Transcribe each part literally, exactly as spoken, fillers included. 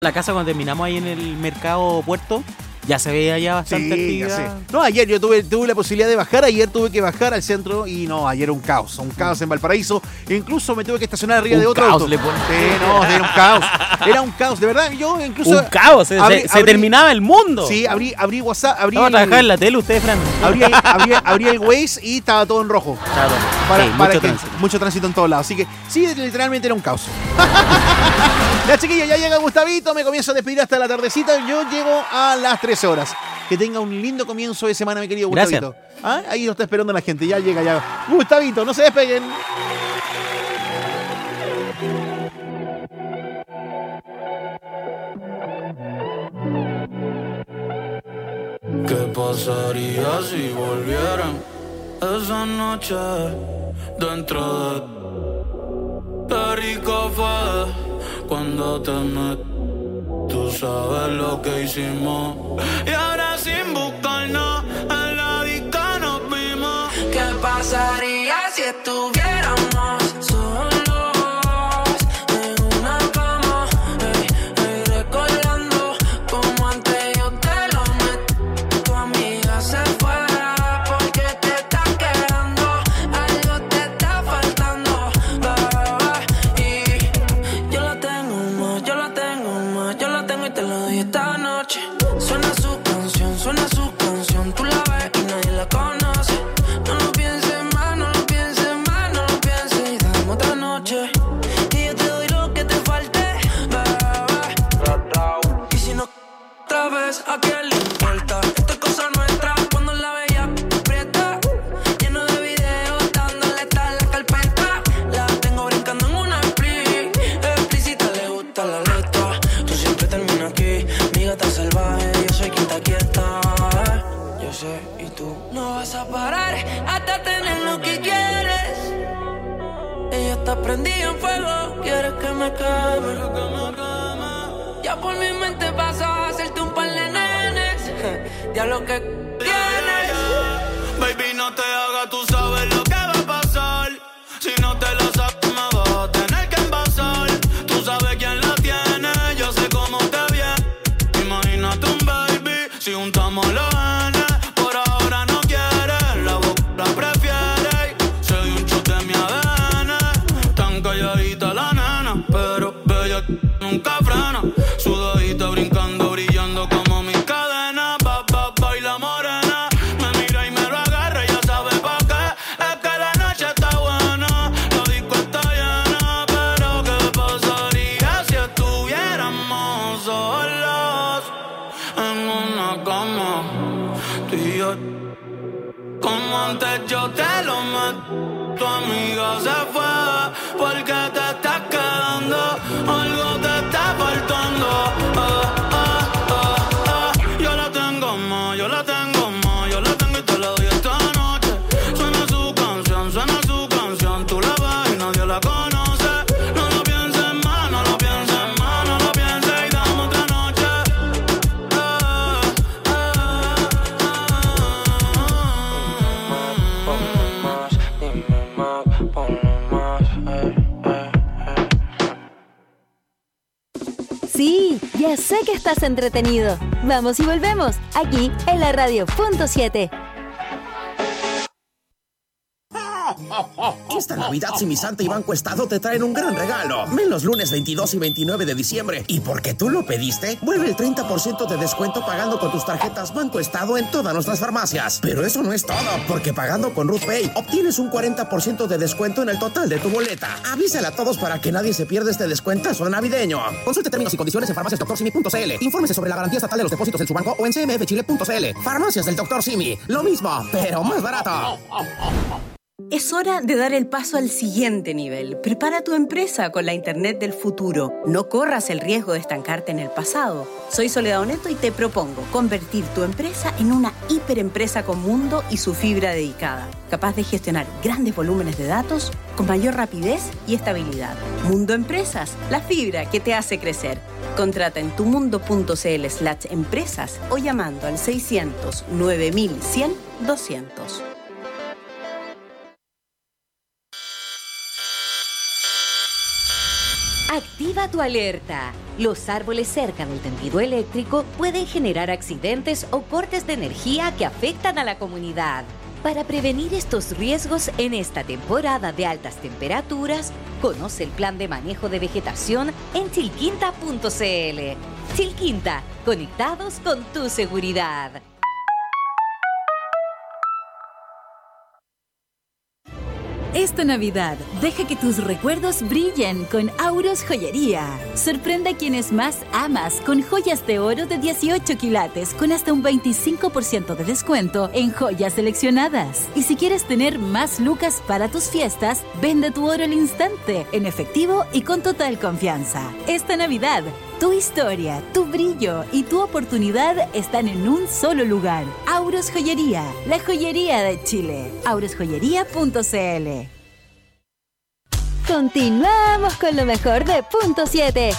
La casa cuando terminamos ahí en el mercado Puerto, ya se veía ya bastante Sí, ya actividad. sé. No, ayer yo tuve, tuve la posibilidad de bajar, ayer tuve que bajar al centro y no, ayer un caos, un caos en Valparaíso. Incluso me tuve que estacionar arriba Un de otro caos auto. le ponen. Sí, no, era un caos. Era un caos, de verdad. Yo incluso... Un caos, se, abrí- se- se abrí- terminaba el mundo. Sí, abrí, abrí WhatsApp, abrí Vamos a el, trabajar en la tele ustedes, Fran. abrí, abrí, abrí el Waze y estaba todo en rojo. Claro. Para, Sí, para mucho que- tránsito. mucho tránsito en todos lados. Así que sí, literalmente era un caos. Ya, chiquillos, ya llega Gustavito, me comienzo a despedir hasta la tardecita. Yo llego a las trece horas. Que tenga un lindo comienzo de semana, mi querido Gracias. Gustavito. ¿Ah? Ahí lo está esperando la gente, ya llega, ya. Gustavito, no se despeguen. ¿Qué pasaría si volvieran esa noche dentro de... Qué rico fue cuando te metí. Tú sabes lo que hicimos. Y ahora sin buscarnos en la disco nos vimos. ¿Qué pasaría si estuviéramos solos en una cama? Ey, ey, recordando como antes yo te lo metí. Tu amiga se fue porque te está quedando. Algo te está faltando, bebé. Y yo la tengo más, yo la tengo más. Yo la tengo y te la doy esta noche. Suena su canción, suena su canción. Tú la ves y nadie la conoce. No lo pienses más, no lo pienses más, no lo pienses y dame otra noche. Y yo te doy lo que te falte, bebé. Y si no, otra vez, ¿a quién le importa? Esto es cosa nuestra, cuando la veía aprieta. Lleno de videos, dándole tal la carpeta. La tengo brincando en una split. Explícita, le gusta la letra. Tú siempre terminas aquí, mi gata salvaje. Yo soy quien te aquieta. Yo sé, y tú no vas a parar hasta tener lo que quieres. Ella está prendida en fuego, quieres que me queme. Ya por mi mente pasa a hacerte un par de nenes. Ya lo que tienes. Baby, no te hagas, tú sabes lo que va a pasar. Si no te la sabes, me vas a tener que envasar. Tú sabes quién la tiene, yo sé cómo te viene. Imagínate un baby, si juntamos los genes. Por ahora no quiere, la boca la prefiere. Soy un shot de mi A D N. Tan calladita la nena, pero bella nunca frena. Sudadita brincando, brillando como mis cadenas. Ba, ba, baila morena. Me mira y me lo agarra, ya sabe pa' qué. Es que la noche está buena, la disco está llena. Pero ¿qué pasaría si estuviéramos solos en una cama? Tú y yo, como antes yo te lo meto. Tu amiga se fue porque te estás quedando. Algo te está faltando. Ah, ah, ah, ah. Yo la tengo más, yo la tengo más. Yo la tengo y te la doy esta noche. Suena su canción, suena su canción. Tú la ves y nadie la conoce. No lo pienses más, no lo pienses más. No lo pienses y dame otra noche. Ah, ah, Ponle más, dime más, ponle más, eh, eh, eh. Sí, ya sé que estás entretenido. Vamos y volvemos, aquí en la radio punto siete. Esta Navidad, si mi Santa y Banco Estado te traen un gran regalo. Ven los lunes veintidós y veintinueve de diciembre. Y porque tú lo pediste, vuelve el treinta por ciento de descuento pagando con tus tarjetas Banco Estado en todas nuestras farmacias. Pero eso no es todo, porque pagando con Ruth Pay obtienes un cuarenta por ciento de descuento en el total de tu boleta. Avísale a todos para que nadie se pierda este descuentazo navideño. Consulte términos y condiciones en farmacias doctor simi punto c l. Infórmese sobre la garantía estatal de los depósitos en su banco o en c m f chile punto c l. Farmacias del doctor Simi. Lo mismo, pero más barato. Es hora de dar el paso al siguiente nivel. Prepara tu empresa con la Internet del futuro. No corras el riesgo de estancarte en el pasado. Soy Soledad Oneto y te propongo convertir tu empresa en una hiperempresa con mundo y su fibra dedicada, capaz de gestionar grandes volúmenes de datos con mayor rapidez y estabilidad. Mundo Empresas, la fibra que te hace crecer. Contrata en tumundo.cl slash empresas o llamando al seiscientos nueve mil cien doscientos. Activa tu alerta. Los árboles cerca del tendido eléctrico pueden generar accidentes o cortes de energía que afectan a la comunidad. Para prevenir estos riesgos en esta temporada de altas temperaturas, conoce el plan de manejo de vegetación en chilquinta punto cl. Chilquinta, conectados con tu seguridad. Esta Navidad, deja que tus recuerdos brillen con Auros Joyería. Sorprende a quienes más amas con joyas de oro de dieciocho quilates con hasta un veinticinco por ciento de descuento en joyas seleccionadas. Y si quieres tener más lucas para tus fiestas, vende tu oro al instante, en efectivo y con total confianza. Esta Navidad, tu historia, tu brillo y tu oportunidad están en un solo lugar. Auros Joyería, la joyería de Chile. auros joyería punto cl. Continuamos con lo mejor de Punto siete.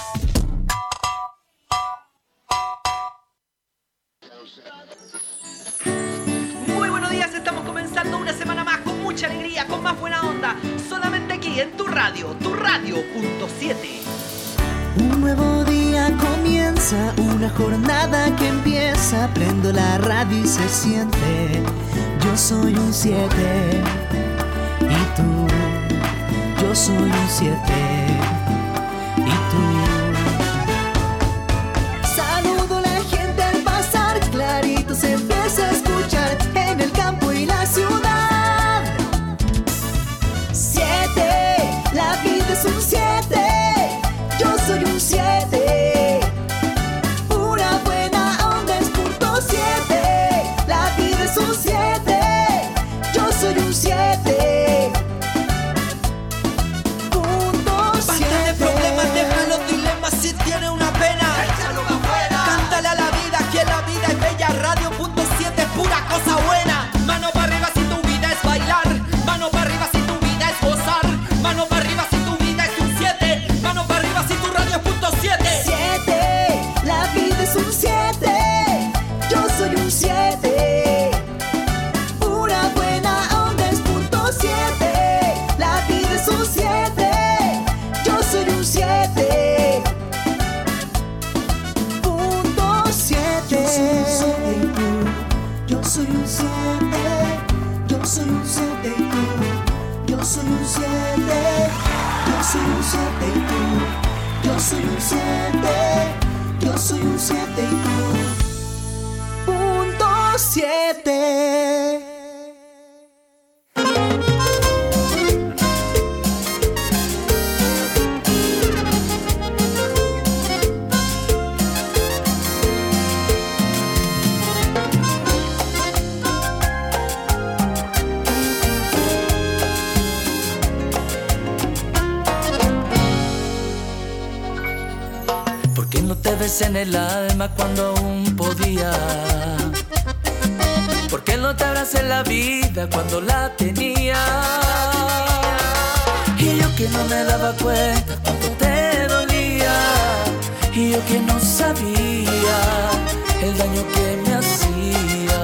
Muy buenos días, estamos comenzando una semana más con mucha alegría, con más buena onda, solamente aquí en tu radio, tu radio Punto siete. Un nuevo día comienza, una jornada que empieza, prendo la radio y se siente, yo soy un siete, y tú, yo soy un siete, y tú. Saludo a la gente al pasar, clarito se empieza a escuchar, en el campo y la ciudad. Siete, la vida es un siete. Yo soy un siete, pura buena onda es punto siete, la vida es un siete, yo soy un siete, punto siete. Basta de problemas, deja los dilemas, si tiene una pena, échalo afuera. Cántale a la vida, que la vida es bella, radio punto siete es pura cosa buena. Mano para arriba si tu vida es bailar, mano para arriba si tu vida es gozar, mano para arriba si tu vida es un siete, mano para arriba si tu radio es punto siete. Siete, la vida es un siete, yo soy un siete, pura buena onda es punto siete, la vida es un siete, yo soy un siete, punto siete. Yo soy un siete, yo soy un siete y tú, yo soy un siete, yo soy un siete y tú, yo soy un siete, yo soy un siete y tú, punto siete. ¿Por qué no te ves en el alma cuando aún podía? ¿Por qué no te abracé la vida cuando la tenía? Y yo que no me daba cuenta cuánto te dolía, y yo que no sabía el daño que me hacía.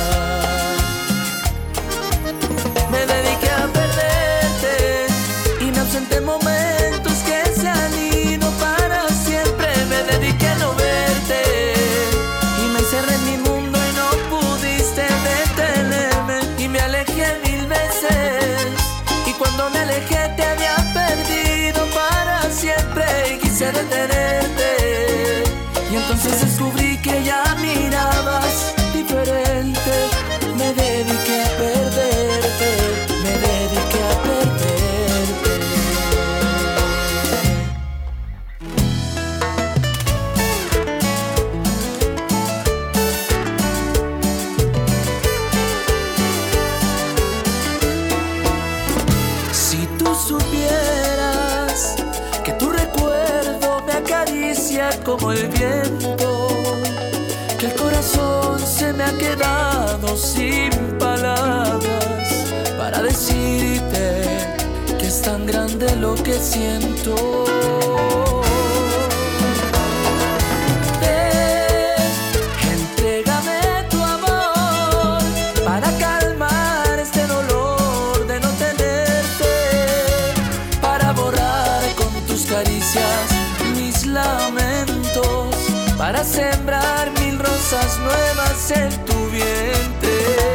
Me dediqué a perderte y me ausenté momentos que se han ido para siempre. Me dediqué a no verte y me encerré en mi mundo y no pudiste detenerme, y me alejé mil veces, y cuando me alejé te había perdido para siempre y quise detenerte, y entonces descubrí que ya mirabas diferente. Me dediqué a perderte, me dediqué a perderte. Si tú supieras que tu recuerdo me acaricia como el viento, que el corazón se me ha quedado sin palabras para decirte que es tan grande lo que siento. Ven, entrégame tu amor para calmar este dolor de no tenerte, para borrar con tus caricias mis lamentos. para sembrar mil rosas nuevas en tu vientre.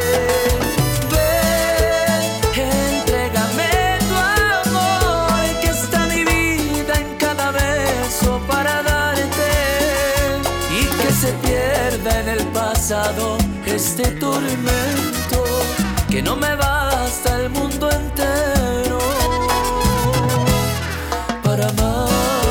Ven, entrégame tu amor, que está mi vida en cada beso para darte, y que se pierda en el pasado este tormento, que no me basta el mundo entero para amarte.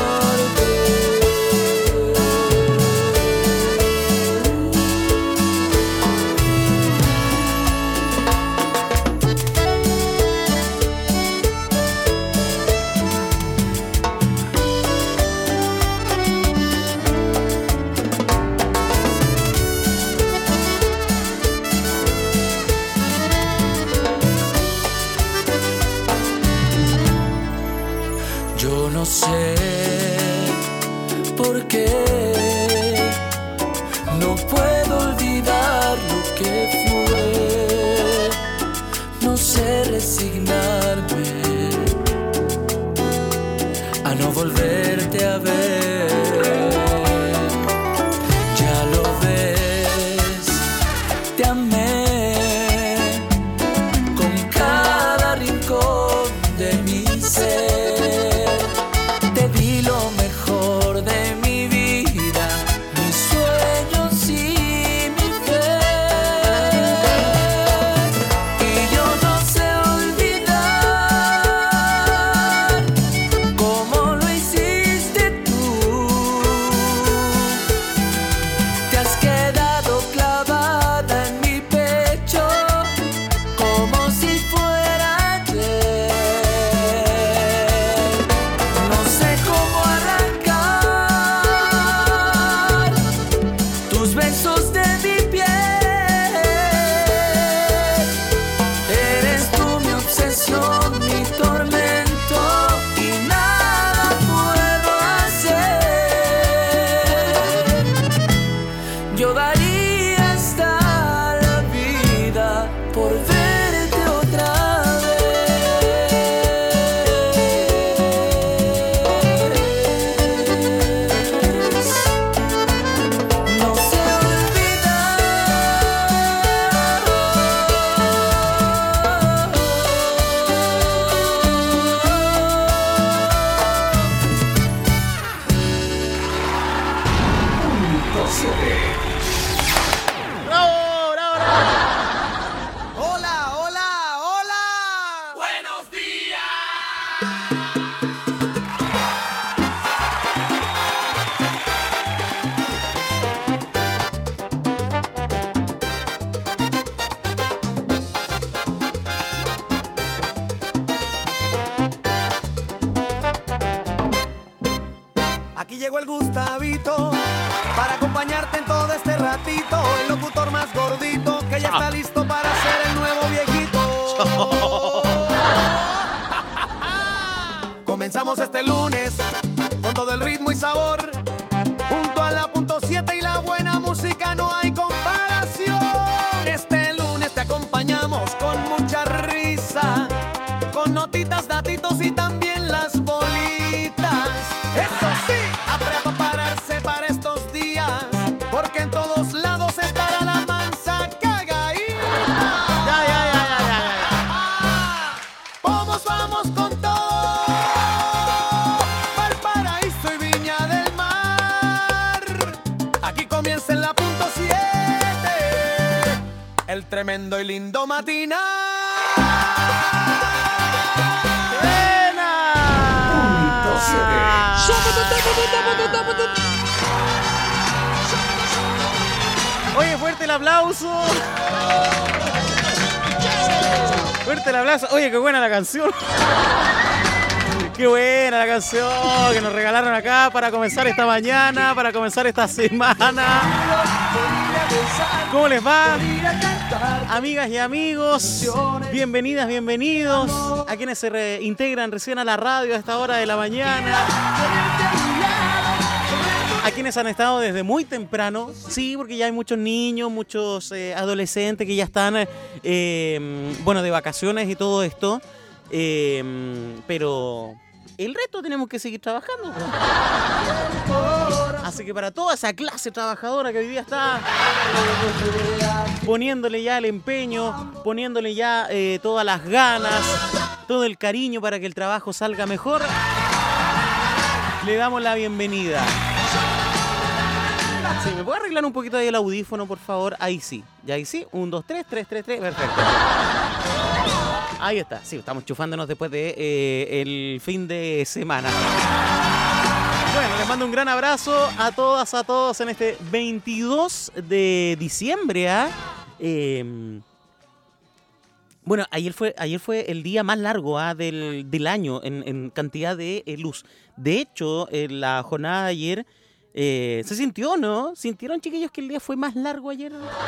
No sé por qué no puedo olvidar lo que fue. No sé resignarme a no volverte a ver. Ya lo ves, te amé con cada rincón de mi ser. Aquí llegó el Gustavito para acompañarte en todo este ratito. El locutor más gordito que ya está listo para ser el nuevo viejito. Comenzamos este lunes con todo el ritmo y sabor. Junto a la punto siete y la buena música no hay comparación. Este lunes te acompañamos con mucha risa, con notitas, datitos y también las bolitas. Eso sí, a prepararse para estos días, porque en todos lados estará la mansa cagadita. Ya, ya, ya, ya, ya. Vamos, vamos con todo. Valparaíso y Viña del Mar. Aquí comienza en la punto siete, el tremendo y lindo matinal. Oye, fuerte el aplauso. Fuerte el aplauso. Oye, qué buena la canción. Qué buena la canción que nos regalaron acá para comenzar esta mañana, para comenzar esta semana. ¿Cómo les va? Amigas y amigos, bienvenidas, bienvenidos a quienes se reintegran recién a la radio a esta hora de la mañana. A quienes han estado desde muy temprano, sí, porque ya hay muchos niños, muchos eh, adolescentes que ya están, eh, bueno, de vacaciones y todo esto, eh, pero el resto tenemos que seguir trabajando. Así que para toda esa clase trabajadora que hoy día está poniéndole ya el empeño, poniéndole ya eh, todas las ganas, todo el cariño para que el trabajo salga mejor, le damos la bienvenida. Sí, ¿me puede arreglar un poquito ahí el audífono, por favor? Ahí sí. Ya ahí sí. Un, dos, tres, tres, tres, tres. Perfecto. Ahí está. Sí, estamos chufándonos después de eh, el fin de semana. Bueno, les mando un gran abrazo a todas, a todos en este veintidós de diciembre. ¿eh? Eh, bueno, ayer fue, ayer fue el día más largo ¿eh? del, del año en, en cantidad de eh, luz. De hecho, en la jornada de ayer eh, se sintió, ¿no? ¿Sintieron, chiquillos, que el día fue más largo ayer?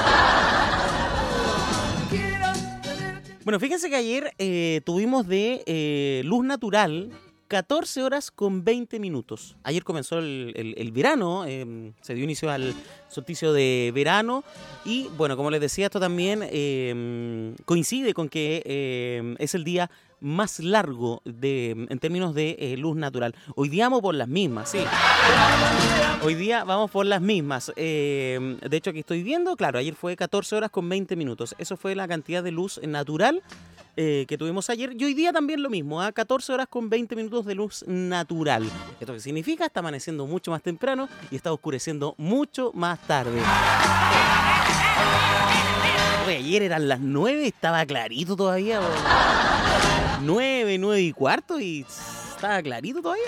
Bueno, fíjense que ayer eh, tuvimos de eh, luz natural catorce horas con veinte minutos. Ayer comenzó el, el, el verano, eh, se dio inicio al solsticio de verano y, bueno, como les decía, esto también eh, coincide con que eh, es el día más largo de, en términos de eh, luz natural. Hoy día vamos por las mismas, sí. Hoy día vamos por las mismas. Eh, de hecho, aquí estoy viendo, claro, ayer fue catorce horas con veinte minutos. Eso fue la cantidad de luz natural eh, que tuvimos ayer. Y hoy día también lo mismo, ¿eh? catorce horas con veinte minutos de luz natural. ¿Esto qué significa? Está amaneciendo mucho más temprano y está oscureciendo mucho más tarde. Oye, ayer eran las nueve, estaba clarito todavía. Bro. nueve, nueve y cuarto y estaba clarito todavía.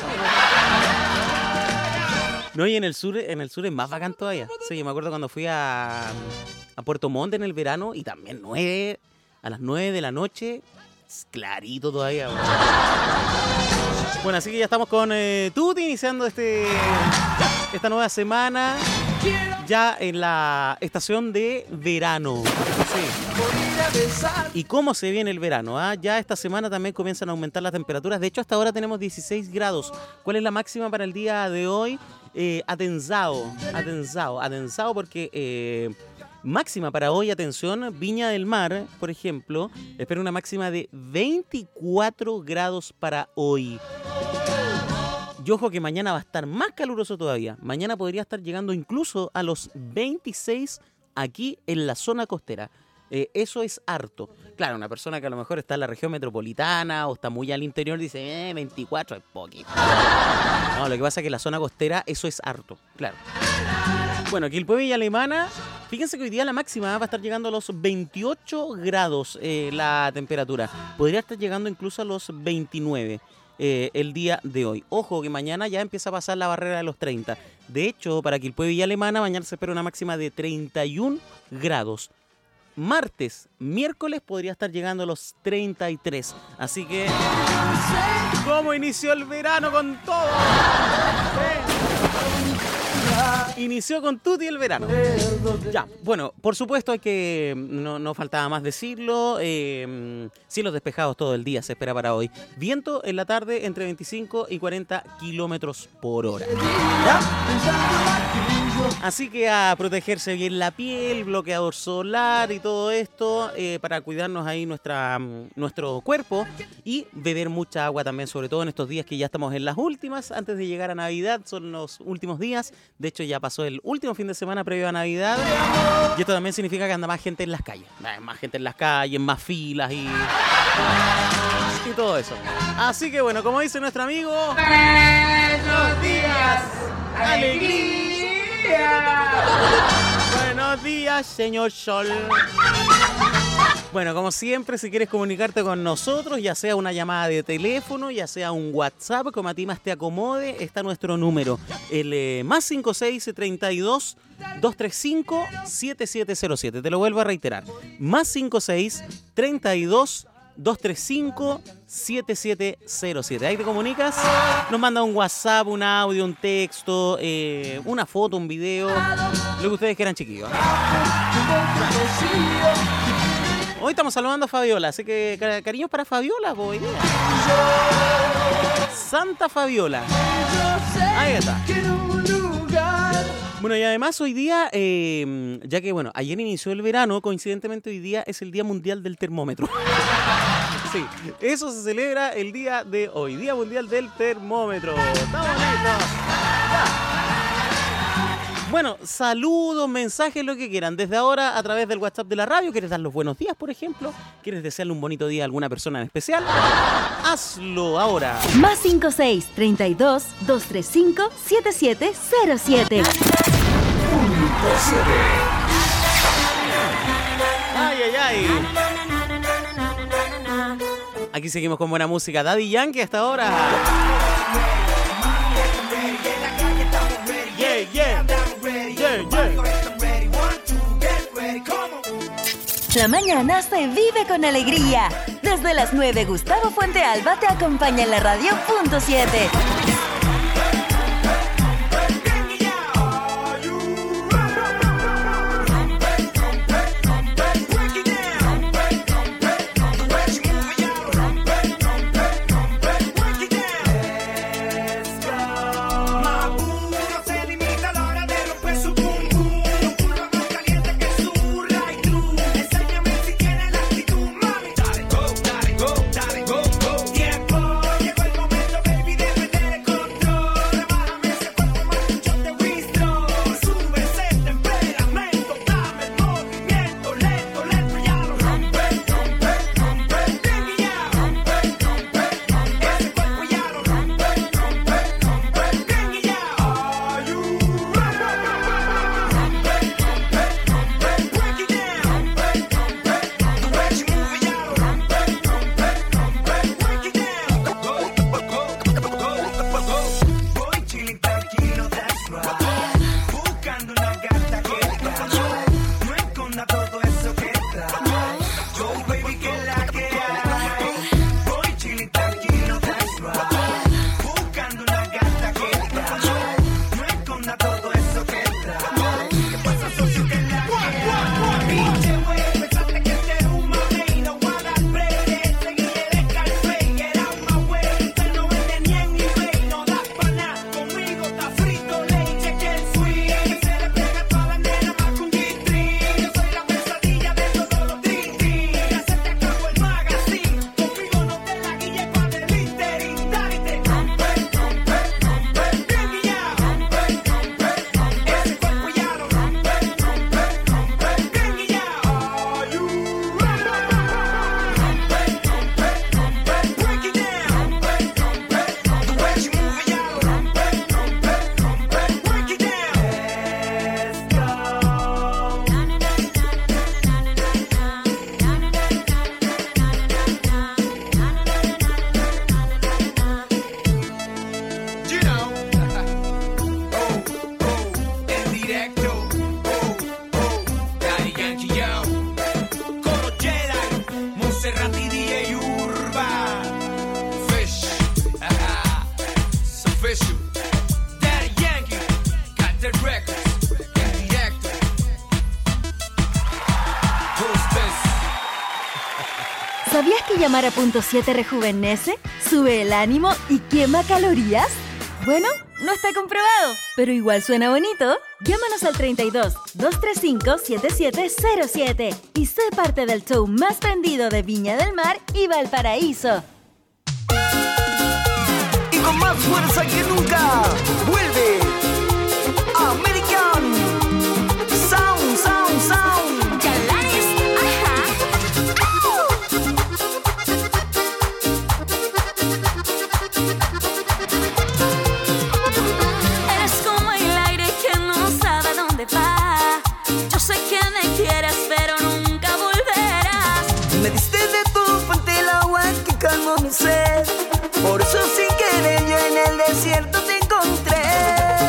No, y en el sur, en el sur es más bacán todavía. Sí, yo me acuerdo cuando fui a, a Puerto Montt en el verano y también nueve, a las nueve de la noche, clarito todavía. Bro. Bueno, así que ya estamos con eh, Tuti iniciando este esta nueva semana. Ya en la estación de verano. Sí. ¿Y cómo se viene el verano? ¿Ah? Ya esta semana también comienzan a aumentar las temperaturas. De hecho, hasta ahora tenemos dieciséis grados. ¿Cuál es la máxima para el día de hoy? Eh, atenzao, atenzao, atenzao porque eh, máxima para hoy, atención, Viña del Mar, por ejemplo, espera una máxima de veinticuatro grados para hoy. Y ojo que mañana va a estar más caluroso todavía. Mañana podría estar llegando incluso a los veintiséis aquí en la zona costera. Eh, eso es harto. Claro, una persona que a lo mejor está en la región metropolitana o está muy al interior dice, eh, veinticuatro es poquito. No, lo que pasa es que en la zona costera eso es harto, claro. Bueno, aquí el Puebla y Alemana, fíjense que hoy día la máxima va a estar llegando a los veintiocho grados eh, la temperatura. Podría estar llegando incluso a los veintinueve. Eh, el día de hoy. Ojo que mañana ya empieza a pasar la barrera de los treinta. De hecho, para Quilpué Villa Alemana, mañana se espera una máxima de treinta y un grados. Martes, miércoles podría estar llegando a los treinta y tres. Así que, ¿cómo inició el verano con todo? ¿Eh? Inició con tutti el verano. Ya, bueno, por supuesto hay que, no, no faltaba más decirlo, eh, cielos despejados todo el día se espera para hoy. Viento en la tarde entre veinticinco y cuarenta kilómetros por hora. ¿Ya? Así que a protegerse bien la piel, bloqueador solar y todo esto eh, para cuidarnos ahí nuestra, nuestro cuerpo y beber mucha agua también, sobre todo en estos días que ya estamos en las últimas, antes de llegar a Navidad, son los últimos días. De hecho ya pasó el último fin de semana previo a Navidad y esto también significa que anda más gente en las calles, más gente en las calles, más filas y, y todo eso. Así que bueno, como dice nuestro amigo, buenos días, alegría. Buenos días, señor Sol. Bueno, como siempre, si quieres comunicarte con nosotros, ya sea una llamada de teléfono, ya sea un WhatsApp, como a ti más te acomode, está nuestro número, el eh, más cinco seis, treinta y dos, doscientos treinta y cinco, setenta y siete cero siete. Te lo vuelvo a reiterar, más cinco seis, treinta y dos, doscientos treinta y cinco, setenta y siete cero siete. Ahí te comunicas, nos manda un WhatsApp, un audio, un texto, eh, una foto, un video, lo que ustedes quieran, chiquillos. Hoy estamos saludando a Fabiola, así que car- cariños para Fabiola, boy. Santa Fabiola. Ahí está. Bueno, y además hoy día, eh, ya que bueno, ayer inició el verano, coincidentemente hoy día es el Día Mundial del Termómetro. Sí, Sí, eso se celebra el día de hoy, Día Mundial del Termómetro. ¡Estamos listos! Ya. Bueno, saludos, mensajes, lo que quieran. Desde ahora, a través del WhatsApp de la radio, ¿quieres dar los buenos días, por ejemplo? ¿Quieres desearle un bonito día a alguna persona en especial? Hazlo ahora. Más cinco seis, treinta y dos, doscientos treinta y cinco, setenta y siete cero siete. Ay, ay, ay. Aquí seguimos con buena música. Daddy Yankee hasta ahora. Yeah, yeah. Yeah, yeah. La mañana se vive con alegría. Desde las nueve, Gustavo Fuentealba te acompaña en la radio punto siete. ¿Sabías que llamar a punto siete rejuvenece, sube el ánimo y quema calorías? Bueno, no está comprobado, pero igual suena bonito. Llámanos al treinta y dos, doscientos treinta y cinco, setenta y siete cero siete y sé parte del show más vendido de Viña del Mar y Valparaíso. Y con más fuerza que nunca, vuelve American Sound, Sound, Sound. Yo sé que me quieres, pero nunca volverás. Me diste de tu fuente el agua que calmó mi sed. Por eso sin querer yo en el desierto te encontré.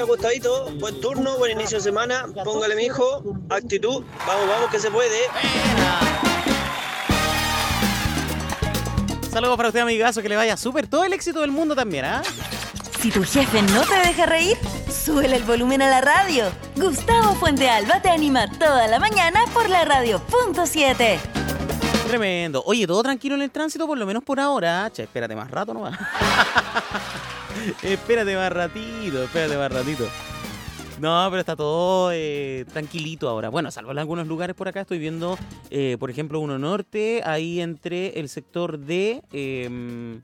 buenas, Gustavito. Buen turno, buen inicio de semana. Póngale, mi hijo, actitud. Vamos, vamos, que se puede. Saludos para usted, amigazo, que le vaya súper. Todo el éxito del mundo también, ¿ah? Si tu jefe no te deja reír, súbele el volumen a la radio. Gustavo Fuentealba te anima toda la mañana por la radio punto siete. Tremendo. Oye, todo tranquilo en el tránsito, por lo menos por ahora. Che, espérate más rato nomás. espérate más ratito, espérate más ratito. No, pero está todo eh, tranquilito ahora. Bueno, salvo en algunos lugares por acá, estoy viendo, eh, por ejemplo, uno norte, ahí entre el sector de... Eh,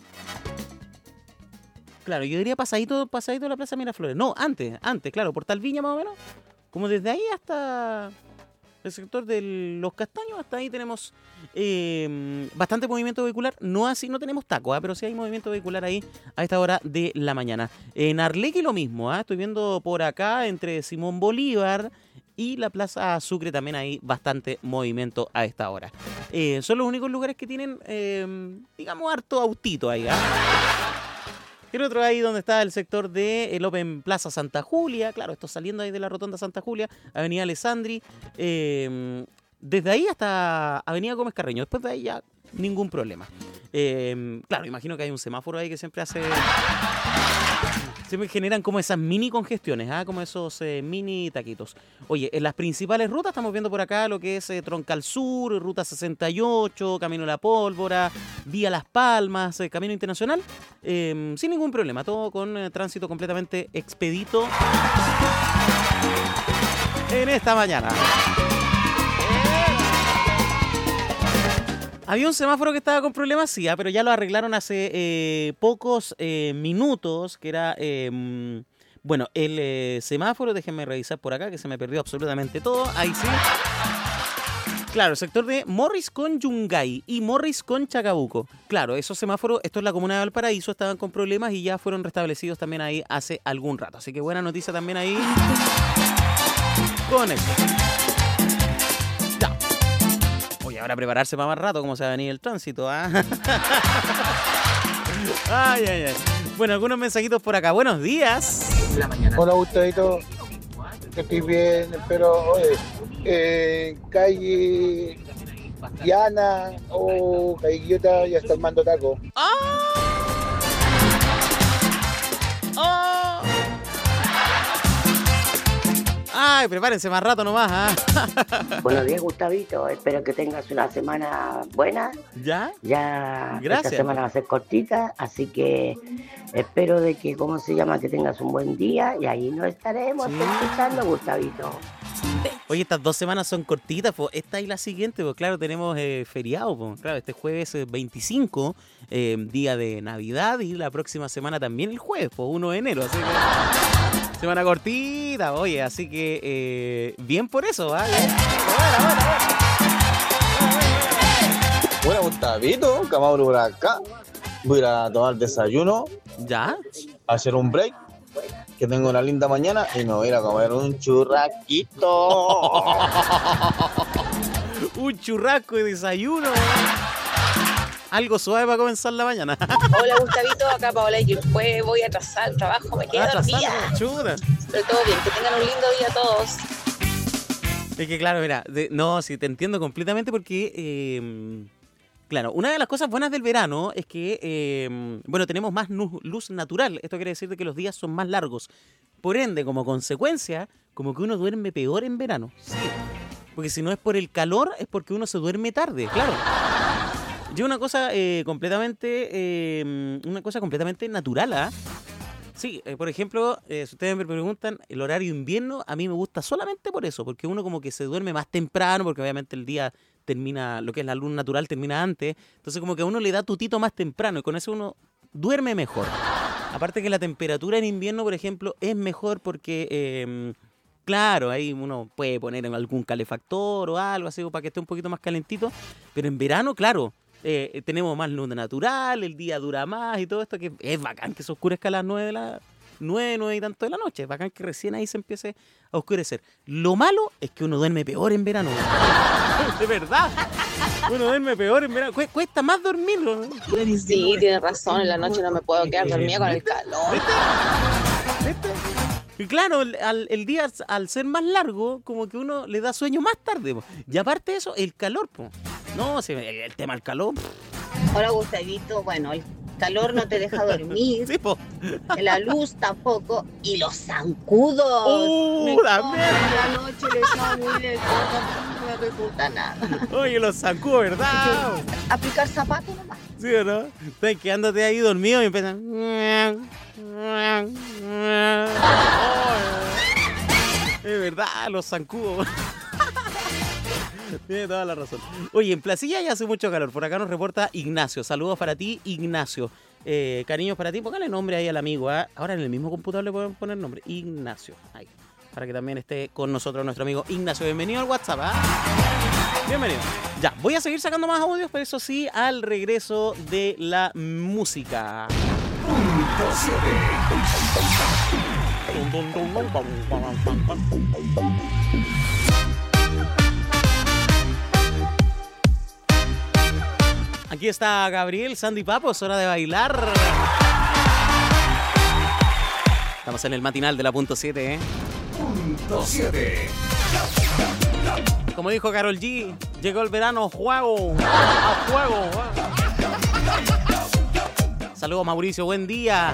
claro, yo diría pasadito, pasadito de la Plaza Miraflores. No, antes, antes, claro, Portal Viña más o menos. Como desde ahí hasta el sector de Los Castaños, hasta ahí tenemos eh, bastante movimiento vehicular. No así, no tenemos taco, ¿eh? Pero sí hay movimiento vehicular ahí a esta hora de la mañana. En Arlequi lo mismo, ¿eh? Estoy viendo por acá entre Simón Bolívar y la Plaza Sucre también hay bastante movimiento a esta hora. Eh, son los únicos lugares que tienen, eh, digamos, harto autito ahí, ¿eh? El otro ahí donde está el sector de el Open Plaza Santa Julia. Claro, esto saliendo ahí de la Rotonda Santa Julia, Avenida Alessandri. Eh, desde ahí hasta Avenida Gómez Carreño. Después de ahí ya ningún problema. Eh, claro, imagino que hay un semáforo ahí que siempre hace... Siempre generan como esas mini congestiones, ¿ah? Como esos eh, mini taquitos. Oye, en las principales rutas estamos viendo por acá lo que es eh, Troncal Sur, Ruta sesenta y ocho, Camino La Pólvora, Vía Las Palmas, eh, Camino Internacional. Eh, sin ningún problema, todo con eh, tránsito completamente expedito en esta mañana. Había un semáforo que estaba con problemas, sí, ¿eh? Pero ya lo arreglaron hace eh, pocos eh, minutos, que era, eh, bueno, el eh, semáforo, déjenme revisar por acá, que se me perdió absolutamente todo, ahí sí. Claro, el sector de Morris con Yungay y Morris con Chacabuco. Claro, esos semáforos, esto es la comuna de Valparaíso, estaban con problemas y ya fueron restablecidos también ahí hace algún rato. Así que buena noticia también ahí con eso. Ahora prepararse para más rato, cómo se va a venir el tránsito, ¿ah? ¿eh? Ay, ay, ay. Bueno, algunos mensajitos por acá. Buenos días. Hola, Gustavito. Estoy bien, pero oye, eh, calle Diana o calle Guillota ya está armando taco. ¡Oh! ¡Oh! Ay, prepárense más rato nomás, ¿ah? Buenos días, Gustavito. Espero que tengas una semana buena. ¿Ya? Ya Gracias. Esta semana va a ser cortita, así que espero de que, ¿cómo se llama? Que tengas un buen día y ahí nos estaremos sí. escuchando, Gustavito. Oye, estas dos semanas son cortitas, po. Esta y la siguiente, pues claro, tenemos eh, feriado, po. Claro, este jueves eh, veinticinco, eh, día de Navidad, y la próxima semana también el jueves, pues uno de enero, así que semana cortita, oye, así que eh, bien por eso, ¿vale? Buena, buena, buena. Buena, Gustavito, Camauro por acá. Voy a ir a tomar desayuno. ¿Ya? A hacer un break. Que tengo una linda mañana y me voy a ir a comer un churraquito. Un churrasco de desayuno. Algo suave para comenzar la mañana. Hola, Gustavito, acá Paola y después voy a atrasar el trabajo, me queda ah, día. Chuta. Pero todo bien, que tengan un lindo día todos. Es que claro, mira, de, no, sí, te entiendo completamente porque, eh, claro, una de las cosas buenas del verano es que, eh, bueno, tenemos más luz natural. Esto quiere decir que los días son más largos. Por ende, como consecuencia, como que uno duerme peor en verano. Sí. Porque si no es por el calor, es porque uno se duerme tarde, claro. Yo una cosa eh, completamente eh, una cosa completamente natural, ¿ah? ¿eh? Sí, eh, por ejemplo, eh, si ustedes me preguntan, el horario invierno a mí me gusta solamente por eso, porque uno como que se duerme más temprano, porque obviamente el día termina, lo que es la luz natural termina antes, entonces como que a uno le da tutito más temprano y con eso uno duerme mejor. Aparte que la temperatura en invierno, por ejemplo, es mejor porque... Eh, Claro, ahí uno puede poner algún calefactor o algo así para que esté un poquito más calentito, pero en verano, claro, eh, tenemos más luz natural, el día dura más y todo esto, que es bacán que se oscurezca a las nueve de la nueve, nueve y tanto de la noche, es bacán que recién ahí se empiece a oscurecer. Lo malo es que uno duerme peor en verano. De verdad, uno duerme peor en verano, cuesta más dormirlo. Sí, tienes razón, en la noche no me puedo quedar dormida con el calor. ¿Viste? Y claro, el, al, el día al ser más largo, como que uno le da sueño más tarde. Po. Y aparte de eso, el calor, po. No, si el, el tema del calor. Hola, Gustavito. Bueno, el calor no te deja dormir. Sí, po. La luz tampoco. Y los zancudos. ¡Uh, me la comen mierda! en la noche les da muy de todo, no me resulta nada. Oye, los zancudos, ¿verdad? Aplicar zapatos nomás. ¿Sí o no? Estás quedándote ahí dormido y empiezan... Es verdad, los zancudos. Tiene toda la razón. Oye, en Placilla ya hace mucho calor. Por acá nos reporta Ignacio. Saludos para ti, Ignacio. Eh, cariños para ti. Póngale nombre ahí al amigo. ¿eh? Ahora en el mismo computador le podemos poner nombre. Ignacio. Ahí. Para que también esté con nosotros nuestro amigo Ignacio. Bienvenido al WhatsApp. ¿eh? Bienvenido. Ya, voy a seguir sacando más audios, pero eso sí, al regreso de la música. Aquí está Gabriel, Sandy Papo, es hora de bailar. Estamos en el matinal de la punto siete, ¿eh? Punto siete. Como dijo Karol G, llegó el verano, juego, a juego. Saludos Mauricio, buen día.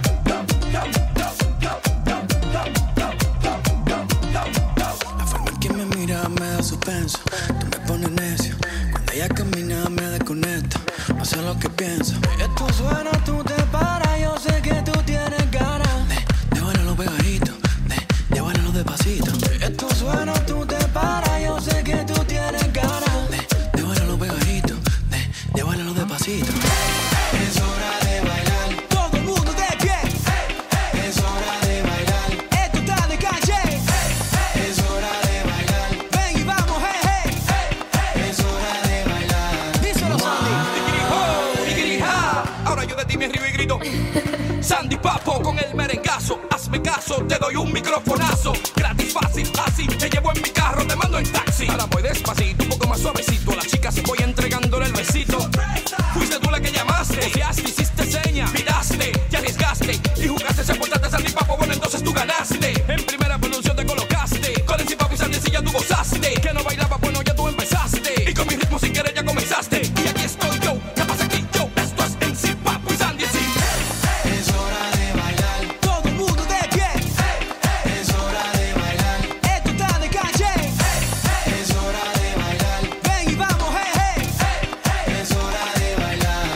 La forma en que me mira me da suspenso, tú me pones necio. Cuando ella camina me desconecto, no sé lo que pienso. Esto suena, tú te paras, yo sé que tú tienes ganas de llévalo pegadito, de llévalo despacito. Esto suena, tú te paras, yo sé que tú tienes ganas de llévalo pegadito, de llévalo despacito. Es hora de bailar, todo el mundo de pie. Es hora de bailar, esto está de calle. Es hora de bailar, ven y vamos, hey, hey. Es hora de bailar. Díselo, Sandy. Ahora yo de ti me río y grito. Sandy Papo con el merengazo. Hazme caso, te doy un microfonazo. Gratis, fácil, así. Te llevo en mi carro, te mando en taxi. Ahora voy despacito, un poco más suavecito. A la chica se voy entregándole el besito. Fuiste tú la que llamaste, confiaste, hiciste seña, miraste, te arriesgaste y jugaste, se portaste Sandy Papo, bueno entonces tú ganaste. En primera producción te colocaste, con el Papo y Sandy ya tú gozaste. Que no bailaba, bueno ya tú empezaste. Y con mi ritmo sin querer ya comenzaste. Y aquí estoy yo, ¿qué pasa aquí yo? Esto es en sí, Papo y Sandy sí. Es hora de bailar, todo el mundo de pie. Es hora de bailar, esto está de calle. Es hora de bailar, ven y vamos, hey, hey. Es hora de bailar.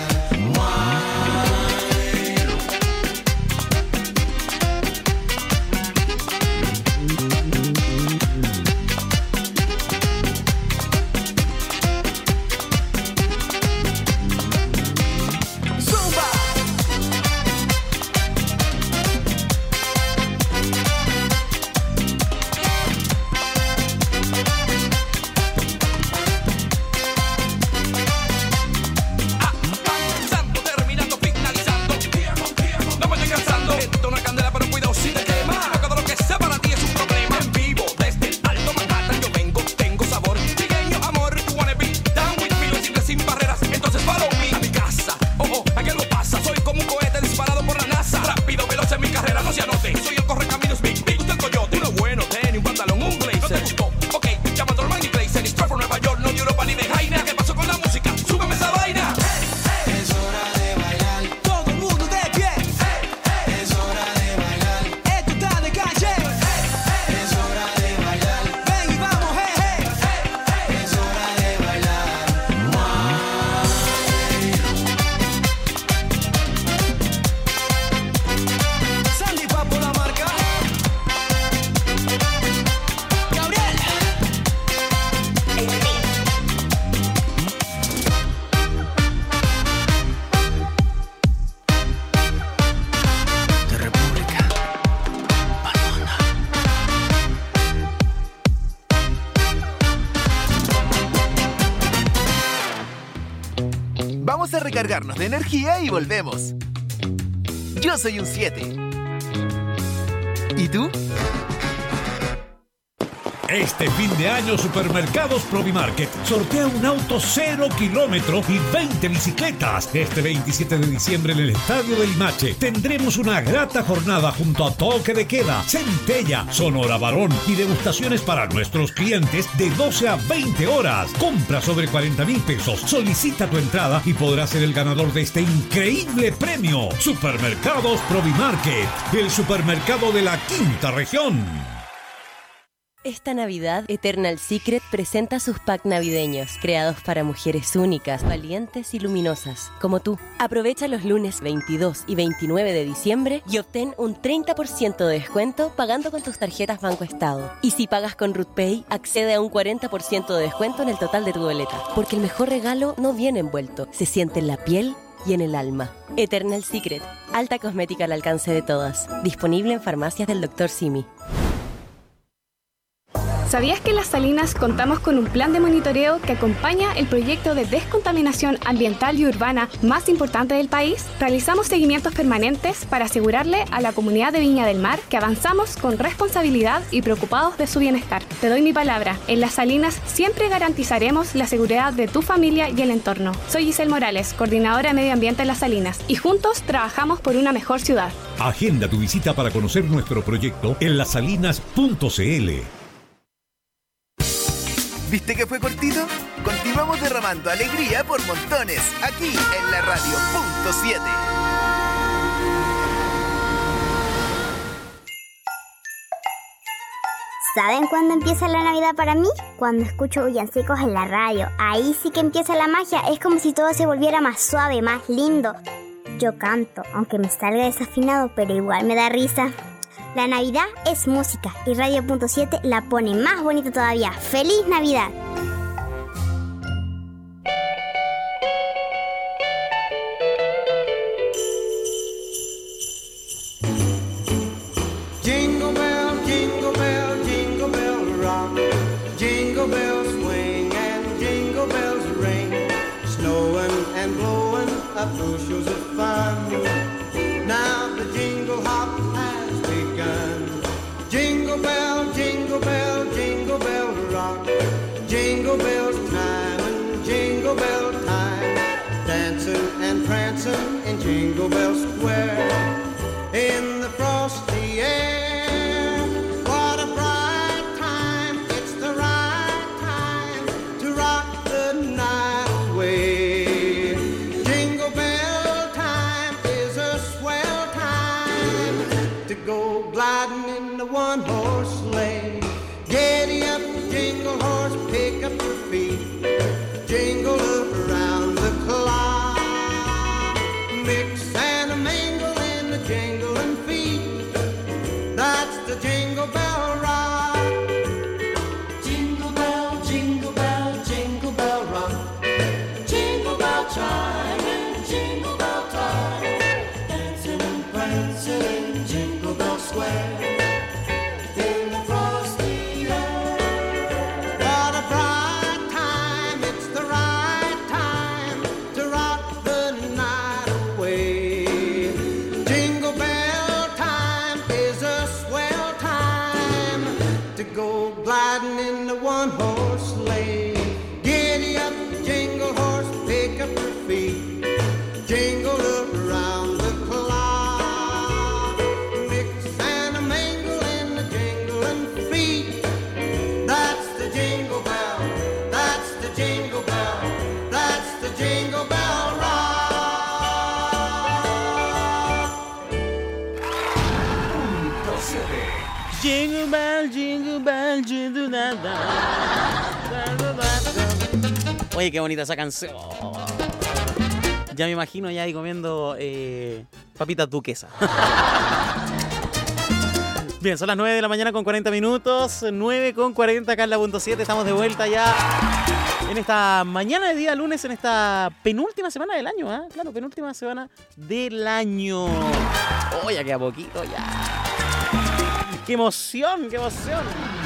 Zumba. Avanzando, terminando, finalizando. No me estoy cansando. Esto es una candela, pero cuidado si te quema. Todo lo que sea para ti es un problema. En vivo, desde el alto Manhattan, yo vengo, tengo sabor. Trigueño, amor, you wanna be down with me, lo simple sin barreras. Entonces follow me a mi casa. Oh, oh, ¿a qué lo pasa? Soy como un cohete disparado por la NASA. Rápido, veloz en mi carrera, no se anote. Soy el correcaminos, big, big, usted el coyote. Uno bueno, tenis, un pantalón, un blazer. ¿No te gustó? Ok, llama a tu hermano y blazer. Estoy from Nueva York, no de Europa ni de Jaina. ¿Qué pasó con la música? Súbeme esa vaina. Es hora de bailar, todo el mundo de pie. Es hora de bailar, esto está de calle. Es hora de bailar, ven y vamos, hey, hey. Es hora de bailar. Sandy Papo la marca. Gabriel. De República. Vamos a recargarnos de energía y volvemos. Yo soy un siete. ¿Y tú? Este fin de año, Supermercados Provimarket sortea un auto cero kilómetro y veinte bicicletas. Este veintisiete de diciembre en el Estadio del Limache tendremos una grata jornada junto a toque de queda, centella, Sonora Barón y degustaciones para nuestros clientes de doce a veinte horas. Compra sobre cuarenta mil pesos, solicita tu entrada y podrás ser el ganador de este increíble premio. Supermercados Provimarket, el supermercado de la quinta región. Esta Navidad, Eternal Secret presenta sus packs navideños, creados para mujeres únicas, valientes y luminosas, como tú. Aprovecha los lunes veintidós y veintinueve de diciembre y obtén un treinta por ciento de descuento pagando con tus tarjetas Banco Estado. Y si pagas con RutPay, accede a un cuarenta por ciento de descuento en el total de tu boleta. Porque el mejor regalo no viene envuelto, se siente en la piel y en el alma. Eternal Secret, alta cosmética al alcance de todas. Disponible en farmacias del doctor Simi. ¿Sabías que en Las Salinas contamos con un plan de monitoreo que acompaña el proyecto de descontaminación ambiental y urbana más importante del país? Realizamos seguimientos permanentes para asegurarle a la comunidad de Viña del Mar que avanzamos con responsabilidad y preocupados de su bienestar. Te doy mi palabra, en Las Salinas siempre garantizaremos la seguridad de tu familia y el entorno. Soy Giselle Morales, coordinadora de Medio Ambiente en Las Salinas, y juntos trabajamos por una mejor ciudad. Agenda tu visita para conocer nuestro proyecto en lasalinas punto c l. ¿Viste que fue cortito? Continuamos derramando alegría por montones, aquí en la radio punto siete. ¿Saben cuándo empieza la Navidad para mí? Cuando escucho villancicos en la radio. Ahí sí que empieza la magia. Es como si todo se volviera más suave, más lindo. Yo canto, aunque me salga desafinado, pero igual me da risa. La Navidad es música y Radio punto siete la pone más bonita todavía. ¡Feliz Navidad! Jingle bell, jingle bell, jingle bell rock. Jingle bells swing and jingle bells ring. Snowing and blowing up bushels of fun. Now the jingle hop has begun. Jingle bell, jingle bell, jingle bell rock. Jingle bells time and jingle bell time. Dancing and prancing in Jingle Bell Square. In the frosty air, what a bright time. It's the right time to rock the night away. Jingle bell time is a swell time to go gliding in the one-horse sleigh. Giddy up, jingle horse, pick up your feet. Jingle around the clock. Mix and a mingle in the jingling feet. That's the Jingle Bell Rock. Jingle bell, jingle bell, jingle bell rock. Jingle bell chime and jingle bell time. Dancing and prancing in Jingle Bell Square. In the frosty air. What a bright time, it's the right time to rock the night away. Jingle bell time is a swell time to go gliding in the one-horse sleigh. Giddy up, jingle horse, pick up your feet. Jingle around the clock. Mix and a mingle in the jingling feet. That's the Jingle Bell, that's the Jingle Bell, that's the Jingle Bell Rock. Jingle bell, jingle bell, jingle bell. Oye, qué bonita esa canción. Ya me imagino ya ahí comiendo eh, papitas duquesa. Bien, son las nueve de la mañana con cuarenta minutos. nueve con cuarenta acá en la punto siete. Estamos de vuelta ya en esta mañana de día lunes, en esta penúltima semana del año. ¿eh? Claro, penúltima semana del año. Oh, ya queda poquito, ya. ¡Qué emoción, qué emoción!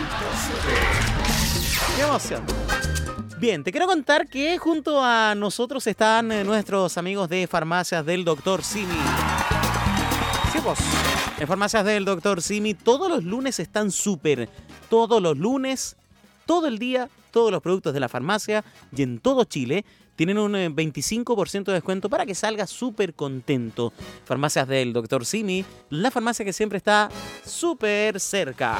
¡Qué emoción! Bien, te quiero contar que junto a nosotros están eh, nuestros amigos de Farmacias del doctor Simi. Sí, pues. En Farmacias del doctor Simi todos los lunes están súper. todos los lunes, todo el día, todos los productos de la farmacia y en todo Chile tienen un eh, veinticinco por ciento de descuento para que salga súper contento. Farmacias del doctor Simi, la farmacia que siempre está súper cerca.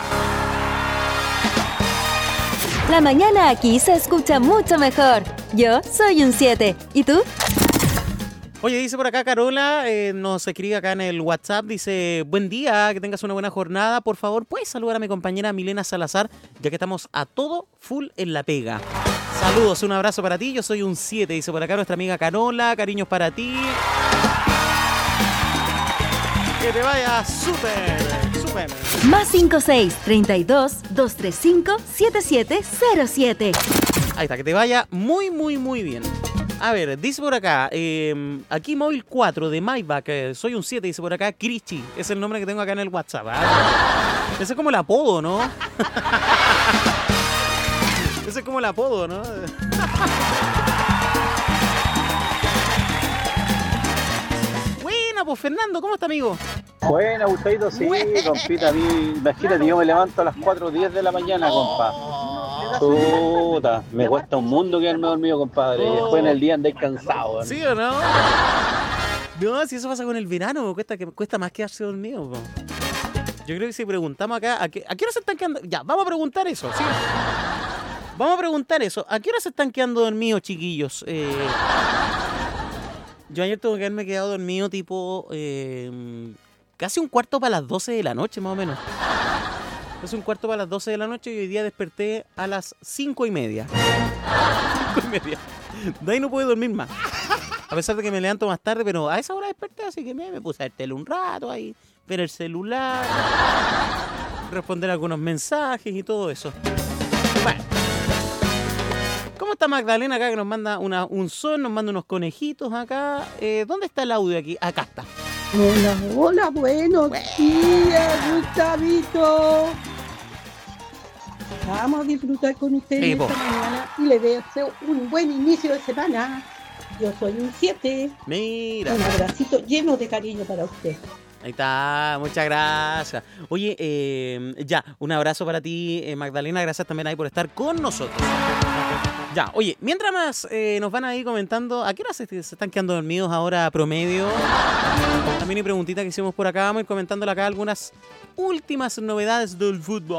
La mañana aquí se escucha mucho mejor. Yo soy un siete. ¿Y tú? Oye, dice por acá Carola, eh, nos escribe acá en el WhatsApp, dice, buen día, que tengas una buena jornada. Por favor, ¿puedes saludar a mi compañera Milena Salazar? Ya que estamos a todo full en la pega. Saludos, un abrazo para ti, yo soy un siete, dice por acá nuestra amiga Carola, cariños para ti. Que te vaya súper, súper. Más cinco seis, treinta y dos, doscientos treinta y cinco, setenta y siete cero siete. Ahí está, que te vaya muy, muy, muy bien. A ver, dice por acá, eh, aquí Móvil cuatro de Maybach, eh, soy un siete, dice por acá, Crichi, es el nombre que tengo acá en el WhatsApp. ¿Ah? Ese es como el apodo, ¿no? Ese es como el apodo, ¿no? Buena, pues Fernando, ¿cómo está, amigo? Buena, Gustavito, sí, compita, a mí, imagínate, yo me levanto a las cuatro diez de la mañana, compa. Puta, me cuesta un mundo quedarme dormido, compadre. Y después en el día andáis cansado, ¿no? ¿Sí o no? No, si eso pasa con el verano, cuesta, que, cuesta más quedarse dormido, po. Yo creo que si preguntamos acá, ¿a qué, ¿a qué hora se están quedando? Ya, vamos a preguntar eso, ¿sí? Vamos a preguntar eso. ¿A qué hora se están quedando dormidos, chiquillos? Eh, yo ayer tuve que haberme quedado dormido tipo eh, casi un cuarto para las doce de la noche, más o menos. Es un cuarto para las doce de la noche y hoy día desperté a las cinco y media. cinco y media. De ahí no puedo dormir más. A pesar de que me levanto más tarde, pero a esa hora desperté, así que me, me puse a ver tele un rato ahí, ver el celular, responder algunos mensajes y todo eso. Bueno. ¿Cómo está Magdalena acá que nos manda una, un son, nos manda unos conejitos acá? Eh, ¿Dónde está el audio aquí? Acá está. Hola, hola, buenos días, Gustavito. Vamos a disfrutar con ustedes Sí, esta po. mañana y les deseo un buen inicio de semana. Yo soy un siete. Mira. Un abracito lleno de cariño para usted. Ahí está, muchas gracias. Oye, eh, ya, un abrazo para ti, eh, Magdalena. Gracias también ahí por estar con nosotros. Ya, oye, mientras más eh, nos van a ir comentando, ¿a qué hora se, se están quedando dormidos ahora promedio? También hay preguntita que hicimos por acá, vamos a ir comentándole acá algunas últimas novedades del fútbol.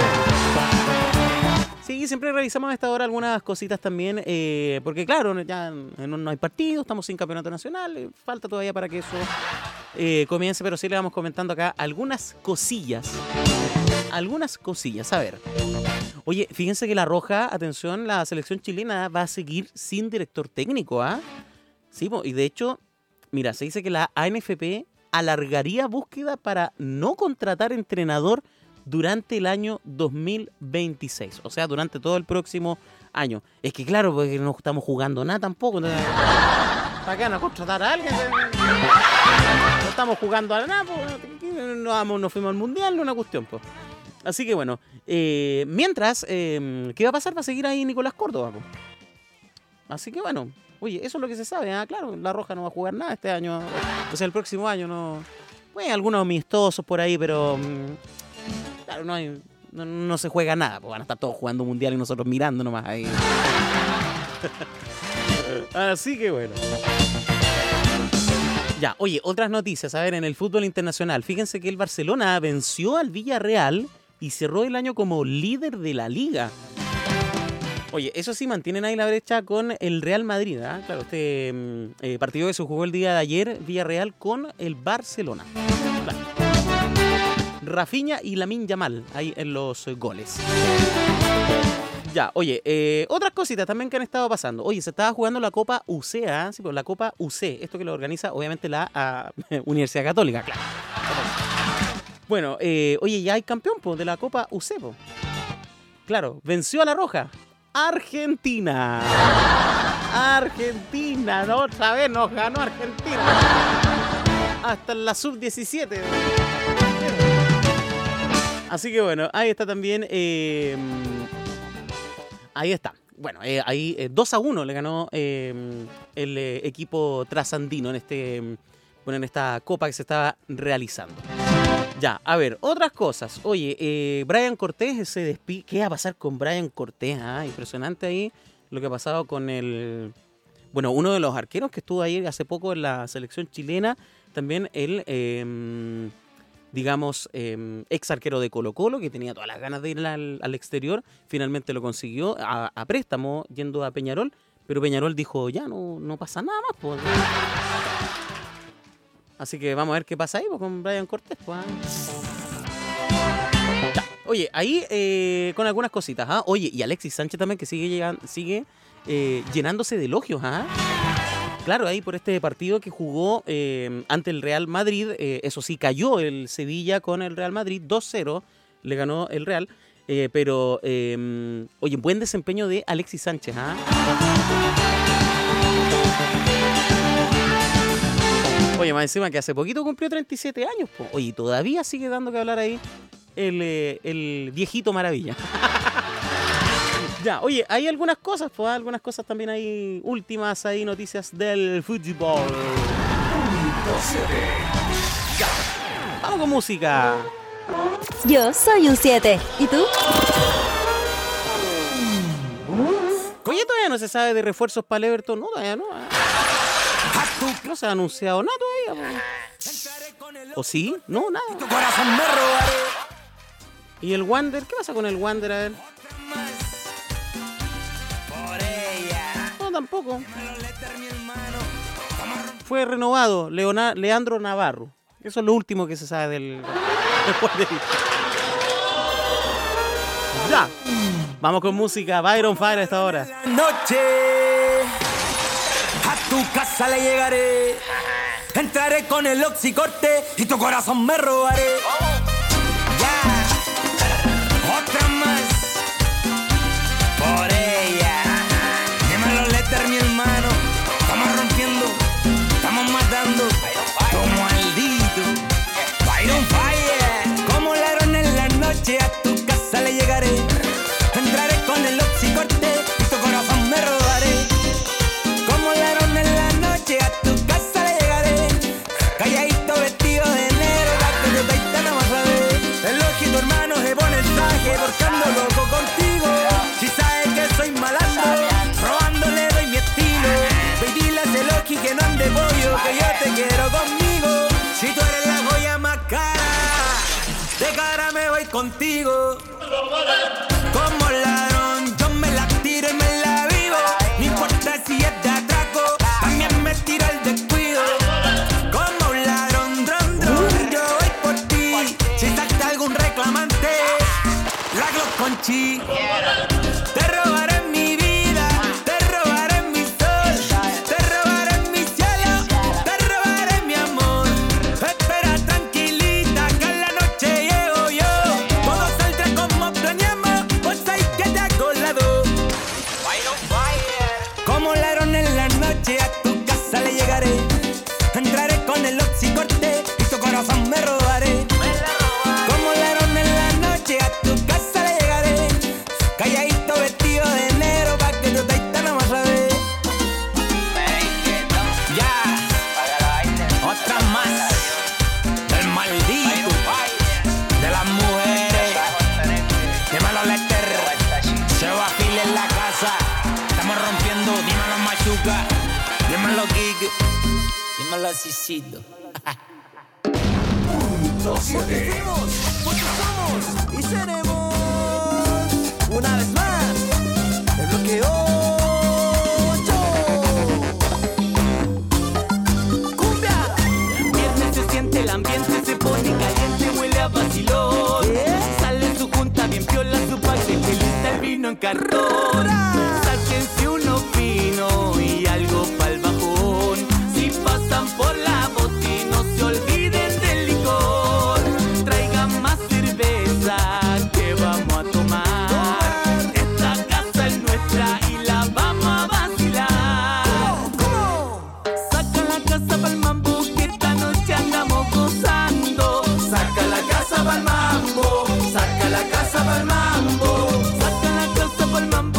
Sí, siempre revisamos a esta hora algunas cositas también, eh, porque claro, ya no, no hay partido, estamos sin campeonato nacional, eh, falta todavía para que eso eh, comience, pero sí le vamos comentando acá algunas cosillas. Algunas cosillas, a ver. Oye, fíjense que la Roja, atención, la selección chilena va a seguir sin director técnico, ¿ah? Sí, y de hecho, mira, se dice que la A N F P alargaría búsqueda para no contratar entrenador durante el año dos mil veintiséis, o sea, durante todo el próximo año. Es que claro, porque no estamos jugando nada tampoco. Entonces, ¿para qué no contratar a alguien? No estamos jugando a nada, pues, no, vamos, no fuimos al mundial, no una cuestión, pues. Así que bueno, eh, mientras, eh, ¿qué va a pasar? Va a seguir ahí Nicolás Córdoba, pues. Así que bueno, oye, eso es lo que se sabe, ¿ah? Claro, la Roja no va a jugar nada este año, o sea, el próximo año no. Bueno, algunos amistosos por ahí, pero claro, no hay, no, no se juega nada, pues van a estar todos jugando mundial y nosotros mirando nomás ahí. Así que bueno. Ya, oye, otras noticias, a ver, en el fútbol internacional, fíjense que el Barcelona venció al Villarreal y cerró el año como líder de la liga. Oye, eso sí, mantienen ahí la brecha con el Real Madrid, ¿eh? Claro, este eh, partido que se jugó el día de ayer, Villarreal con el Barcelona. Claro. Rafinha y Lamine Yamal ahí en los goles. Ya, oye, eh, otras cositas también que han estado pasando. Oye, se estaba jugando la Copa U C A, ¿eh? Sí, pues la Copa U C, esto que lo organiza obviamente la uh, Universidad Católica, claro. Bueno, eh, oye, ya hay campeón po, de la Copa U C, po. Claro, venció a la Roja. Argentina. Argentina, ¿no? Otra vez nos ganó Argentina. Hasta en la sub diecisiete. Así que bueno, ahí está también. Eh, ahí está. Bueno, eh, ahí eh, dos a uno le ganó eh, el eh, equipo trasandino en, este, bueno, en esta copa que se estaba realizando. Ya, a ver, otras cosas. Oye, eh, Brian Cortés se despide. ¿Qué va a pasar con Brian Cortés? Ah, impresionante ahí lo que ha pasado con el... Bueno, uno de los arqueros que estuvo ahí hace poco en la selección chilena. También el, eh, digamos, eh, ex arquero de Colo-Colo, que tenía todas las ganas de ir al, al exterior. Finalmente lo consiguió a, a préstamo yendo a Peñarol. Pero Peñarol dijo, ya, no, no pasa nada más, pues. Así que vamos a ver qué pasa ahí pues, con Brian Cortés. Pues. Ya. Oye, ahí eh, con algunas cositas. ¿ah? Oye, y Alexis Sánchez también que sigue, llegando, sigue eh, llenándose de elogios. ¿ah? Claro, ahí por este partido que jugó eh, ante el Real Madrid. Eh, eso sí, cayó el Sevilla con el Real Madrid. dos cero le ganó el Real. Eh, pero, eh, oye, buen desempeño de Alexis Sánchez. ¿ah? Oye, más encima que hace poquito cumplió treinta y siete años. Po. Oye, todavía sigue dando que hablar ahí el, eh, el viejito maravilla. Ya, oye, hay algunas cosas, pues, algunas cosas también hay últimas ahí, noticias del fútbol. Ya, vamos con música. Yo soy un siete. ¿Y tú? Oye, todavía no se sabe de refuerzos para el Everton. No, todavía no. No se ha anunciado nada todavía. Po. ¿O sí? No, nada. ¿Y el Wander? ¿Qué pasa con el Wander? A ver. No, tampoco. Fue renovado Leona- Leandro Navarro. Eso es lo último que se sabe del, del Wander. Ya. Vamos con música. Byron Fire a esta hora. Noche. A tu casa le llegaré, entraré con el oxicorte y tu corazón me robaré. Ya, otra más por ella. Dímelo, Letter, mi hermano. Estamos rompiendo, estamos matando como maldito. Byron Fire, como ladrón en la noche a tu casa le llegaré, entraré con el oxicorte y tu corazón me robaré. Como ladrón en la noche a tu casa le llegaré, calladito vestido de negro, la que yo te no vas a ver. El ojito hermano se pone el traje, porque ando loco contigo. Si sabes que soy malandro, robándole doy mi estilo. Ve dile a ese Loki que no ande pollo, que yo te quiero conmigo. Si tú eres la joya más cara, de cara me voy contigo. Como ladrón yo me la tiro y me la vivo. No importa si es de atraco, también me tiro el descuido. Como un ladrón, dron, dron, yo voy por ti. Si salta algún reclamante, la Glock con chi. Te robaré mi vida, te robaré mi sol, te robaré mi cielo, te robaré mi amor. Espera tranquilita que en la noche llego yo. Todo saldrá como planeamos, pues hay que te hago lado. Como ladrón en la noche a tu casa le llegaré, entraré con el oxicorte y tu corazón me robaré. Como ladrón en la noche a tu casa le llegaré, calladito vestido de negro pa' que tu taita no vas a ver. Ya, otra más del maldito, de las mujeres. Dímelo, Lester, se va a fil en la casa. Estamos rompiendo, dímelo, Machuca, dímelo, Gig, dímelo, Cicito. Punto siete. Porque somos y seremos una vez más el bloque ocho. Cumbia. Viernes se siente, el ambiente se pone caliente, huele a vacilón. Sale su junta bien piola, su paquete, lista el vino en cartón. Sáquense uno fino y algo pa'l bajón. Si pasan por la boti, no se olviden del licor. Traigan más cerveza que vamos a tomar. Esta casa es nuestra y la vamos a vacilar. Saca la casa pa'l mambo, que esta noche andamos gozando. Saca la casa pa'l mambo, saca la casa pa'l mambo, saca la casa pa'l mambo.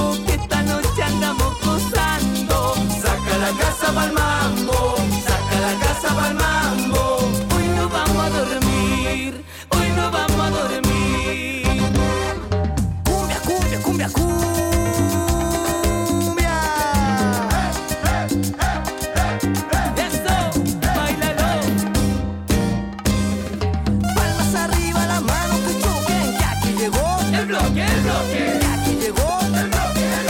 el bloque, el bloque. Aquí llegó el bloque, el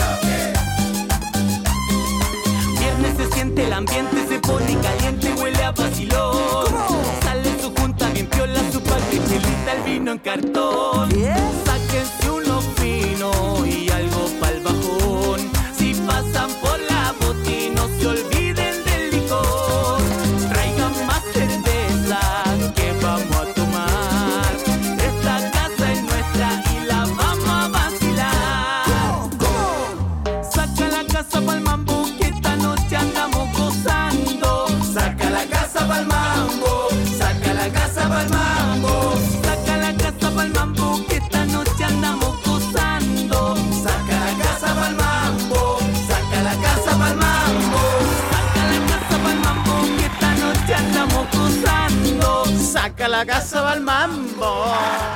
bloque. Viernes se siente el ambiente, se pone caliente, huele a vacilón. Sale su junta bien piola, su paque, chelita, el vino en cartón. Sáquense uno fino y algo pa'l bajón. Si pasan por la boti, no se olviden del licor. Traigan más cerveza que vamos a tomar. Esta casa es nuestra y la vamos a vacilar. Saca la casa pa'l mambo que esta noche andamos gozando. Saca la casa pa'l mambo, saca la casa pa'l mambo. Saca la casa pa'l mambo que esta noche andamos gozando. Saca la casa pa'l mambo, saca la casa pa'l mambo. Saca la casa pa'l mambo que esta noche andamos gozando. Saca la casa pa'l mambo.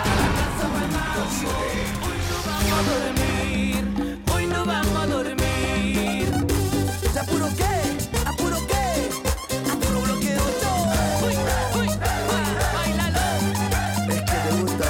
Hoy no vamos a dormir. ¿Ya apuro qué? ¿Apuro qué? ¿Apuro bloque ocho? Uy, uy, uy, bailalo. Es que te gusta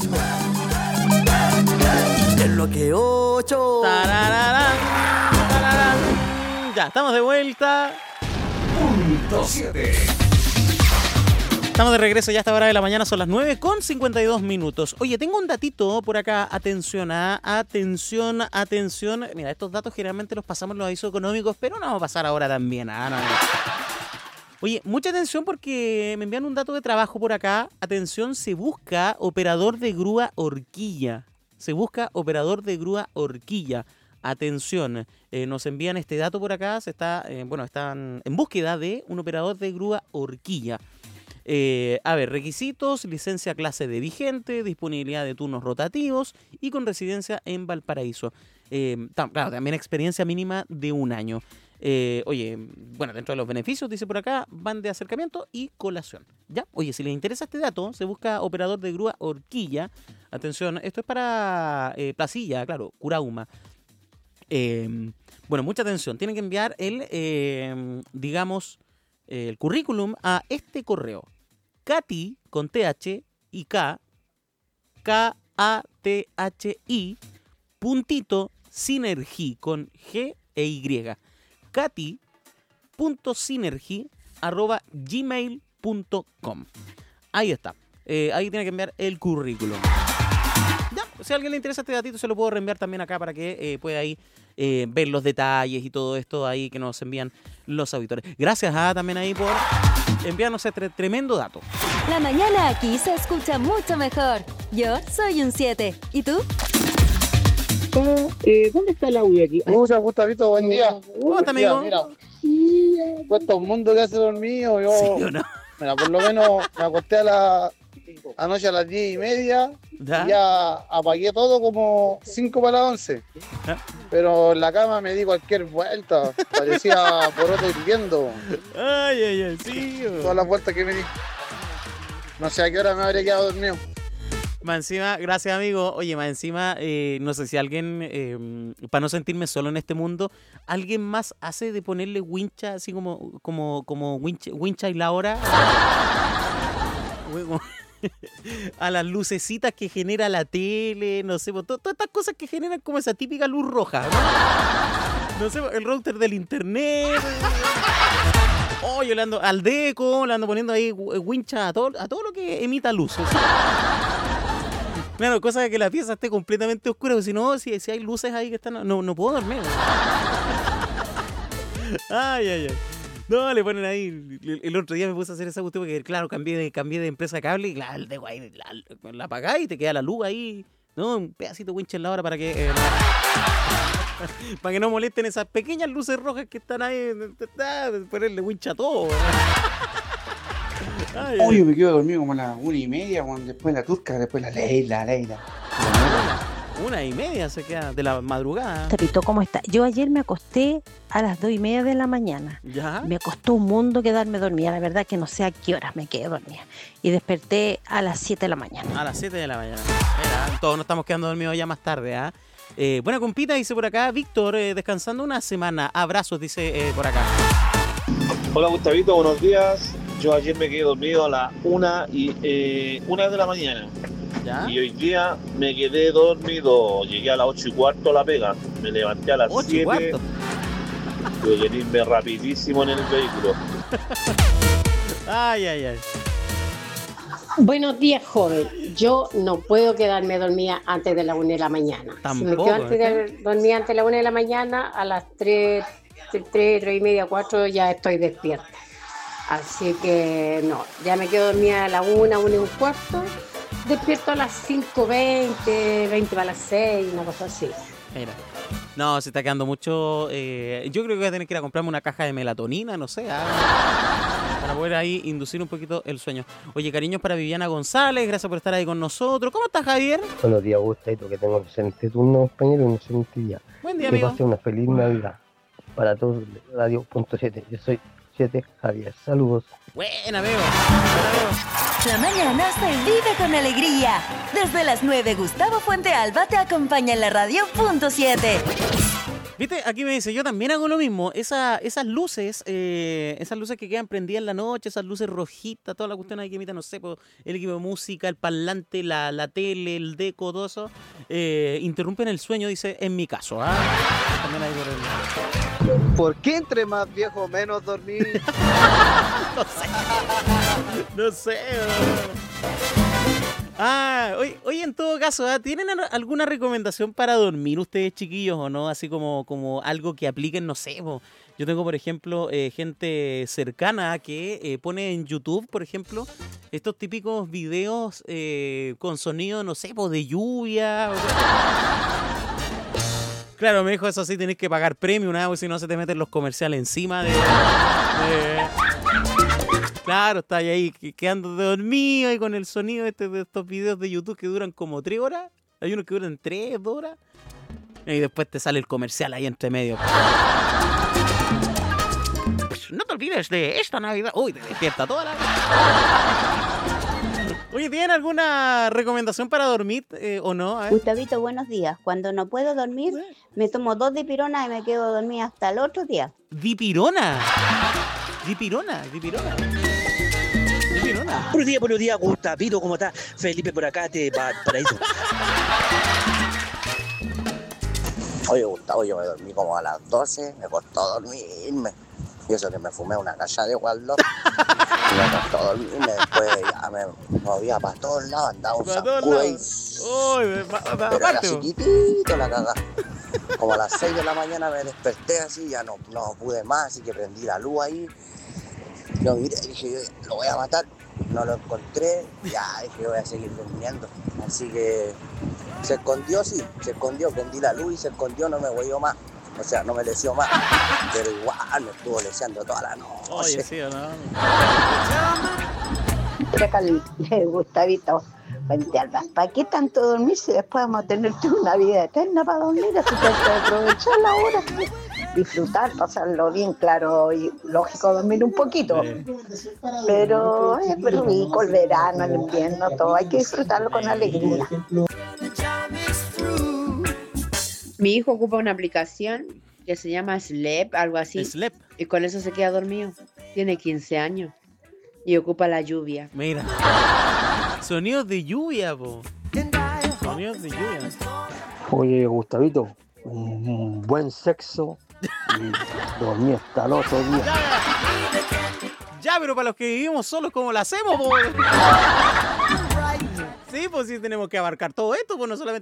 mucho. El bloque ocho. Tarararán, tararán. Ya, estamos de vuelta. Punto siete. Estamos de regreso ya a esta hora de la mañana, son las nueve con cincuenta y dos minutos. Oye, tengo un datito por acá, atención, ¿ah? atención, atención. Mira, estos datos generalmente los pasamos en los avisos económicos, pero no vamos a pasar ahora también. ¿ah? No, no. Oye, mucha atención porque me envían un dato de trabajo por acá. Atención, se busca operador de grúa horquilla. Se busca operador de grúa horquilla. Atención, eh, nos envían este dato por acá. Se está, eh, bueno, están en búsqueda de un operador de grúa horquilla. Eh, a ver, requisitos, licencia clase D vigente, disponibilidad de turnos rotativos y con residencia en Valparaíso. Eh, tam, claro, también experiencia mínima de un año. Eh, oye, bueno, dentro de los beneficios, dice por acá, van de acercamiento y colación. ¿Ya? Oye, si les interesa este dato, se busca operador de grúa horquilla. Atención, esto es para eh, Placilla, claro, Curauma. Eh, bueno, mucha atención. Tienen que enviar el, eh, digamos, eh, el currículum a este correo. Katy, con T H y K, K A T H I, puntito, Synergy, con G e Y. Katy.synergy, arroba gmail punto com. Ahí está. Eh, ahí tiene que enviar el currículum. Ya, si a alguien le interesa este datito, se lo puedo reenviar también acá para que eh, pueda ahí eh, ver los detalles y todo esto ahí que nos envían los auditores. Gracias a también ahí por enviarnos este tremendo dato. La mañana aquí se escucha mucho mejor. Yo soy un siete. ¿Y tú? Eh, ¿Dónde está el audio aquí? Muchas Gustavito, buen día. ¿Cómo está, amigo? Mira, cuesta un mundo que hace dormido. Yo, ¿sí o no? Mira, por lo menos me acosté a la anoche a las diez y media. ¿Ya? Y ya apagué todo como cinco para las once. ¿Ah? Pero en la cama me di cualquier vuelta. Parecía poroto hirviendo. Ay, ay, ay, sí. Todas las vueltas que me di. No sé a qué hora me habría quedado dormido. Más encima, gracias amigo. Oye, más encima, eh, no sé si alguien, eh, para no sentirme solo en este mundo, alguien más hace de ponerle wincha, así como, como, como wincha, wincha y la hora a las lucecitas que genera la tele, no sé, todas estas cosas que generan como esa típica luz roja, ¿no? No sé, el router del internet. Oh, yo le ando al deco, le ando poniendo ahí wincha a todo, a todo lo que emita luz. O sea, claro, cosa de que la pieza esté completamente oscura, porque si no, si, si hay luces ahí que están, no, no puedo dormir. Ay, ay, ay. No, le ponen ahí. El, el otro día me puse a hacer esa cuestión porque, claro, cambié de, cambié de empresa de cable y claro, el dejo ahí, la, la apagás y te queda la luz ahí. No, un pedacito de wincha en la hora para que eh, no, para que no molesten esas pequeñas luces rojas que están ahí. Ponerle wincha a todo. Ay, Oye, me quedo dormido como a las una y media, después la turca, después la Leila, Leila. Una y media se queda de la madrugada. Tapito, ¿cómo está? Yo ayer me acosté a las dos y media de la mañana. ¿Ya? Me costó un mundo quedarme dormida. La verdad que no sé a qué horas me quedé dormida. Y desperté a las siete de la mañana. A las siete de la mañana. Mira, todos nos estamos quedando dormidos ya más tarde, ¿ah? ¿eh? Eh, buena compita, dice por acá. Víctor, eh, descansando una semana. Abrazos, dice eh, por acá. Hola, Gustavito, buenos días. Yo ayer me quedé dormido a las una y eh, una de la mañana. ¿Ya? Y hoy día me quedé dormido. Llegué a las ocho y cuarto a la pega. Me levanté a las siete. Tuve que irme rapidísimo en el vehículo. Ay, ay, ay. Buenos días, joven. Yo no puedo quedarme dormida antes de la una de la mañana. Tampoco, si me quedo antes de, dormida antes de la una de la mañana, a las tres, tres, tres y media, cuatro ya estoy despierta. Así que no, ya me quedo dormida a la una, una y un cuarto. Despierto a las cinco veinte, veinte para las seis, una cosa así. Mira. No, se está quedando mucho. Eh, yo creo que voy a tener que ir a comprarme una caja de melatonina, no sé, ah, para poder ahí inducir un poquito el sueño. Oye, cariños para Viviana González, gracias por estar ahí con nosotros. ¿Cómo estás, Javier? Buenos días, Gustavo, que tengo un excelente turno, compañero, y un excelente día. Buen día, que amigo. pase una feliz Navidad para todos de Radio punto siete. Yo soy siete Javier. Saludos. Buena, amigo. La mañana se vive con alegría. Desde las nueve, Gustavo Fuente Alba te acompaña en la Radio punto siete. Viste, aquí me dice, yo también hago lo mismo. Esa, esas luces, eh, esas luces que quedan prendidas en la noche, esas luces rojitas, toda la cuestión ahí que emita, no sé, po, el equipo de música, el parlante, la, la tele, el deco, todo eso, eh, interrumpen el sueño, dice, en mi caso. ¿Ah? También hay por el... ¿Por qué entre más viejo menos dormir? No sé. No sé. Ah, oye, oye, en todo caso, ¿eh? ¿tienen alguna recomendación para dormir ustedes, chiquillos, o no? Así como, como algo que apliquen, no sé, po. Yo tengo, por ejemplo, eh, gente cercana que eh, pone en YouTube, por ejemplo, estos típicos videos eh, con sonido, no sé, po, de lluvia. Claro, me dijo, eso sí, tenés que pagar premium, ¿no? Porque si no se te meten los comerciales encima de... de... Claro, está ahí quedando dormido y con el sonido este de estos videos de YouTube que duran como tres horas. Hay unos que duran tres horas. Y después te sale el comercial ahí entre medio. No te olvides de esta Navidad. Uy, te despierta toda la... Oye, ¿tienen alguna recomendación para dormir eh, o no? ¿Eh? Gustavito, buenos días. Cuando no puedo dormir, me tomo dos dipironas y me quedo dormida hasta el otro día. ¿Dipirona? Dipirona, dipirona. Dipirona. Buenos días, buenos días, Gustavito, ¿cómo estás? Felipe por acá, te pa paraíso. Oye, Gustavo, yo me dormí como a las doce, me costó dormirme. Y eso que me fumé una cacha de Waldo. Y me costó dormirme, después ya me movía para todos lados, andaba un sacudo ahí. Pero era chiquitito la cagada. Como a las seis de la mañana me desperté así, ya no, no pude más, así que prendí la luz ahí. Lo miré y dije, lo voy a matar. No lo encontré, ya dije, voy a seguir durmiendo. Así que se escondió, sí, se escondió, prendí la luz y se escondió, no me huelló más. O sea, no me lesió más, pero igual me estuvo leseando toda la noche. Oye, sí o no. Gustavito, Fuente Alba, ¿para qué tanto dormir si después vamos a tener una vida eterna para dormir? Así que hay que aprovechar la hora, disfrutar, pasarlo bien, claro, y lógico dormir un poquito. Sí. Pero es muy rico el verano, el invierno, todo, hay que disfrutarlo con alegría. Mi hijo ocupa una aplicación que se llama Sleep, algo así. Sleep. Y con eso se queda dormido. Tiene quince años. Y ocupa la lluvia. Mira. Sonidos de lluvia, po. Sonidos de lluvia. Oye, Gustavito, un buen sexo y dormir hasta el otro día. Ya, pero para los que vivimos solos, ¿cómo lo hacemos, po? Sí, pues sí tenemos que abarcar todo esto, pues no solamente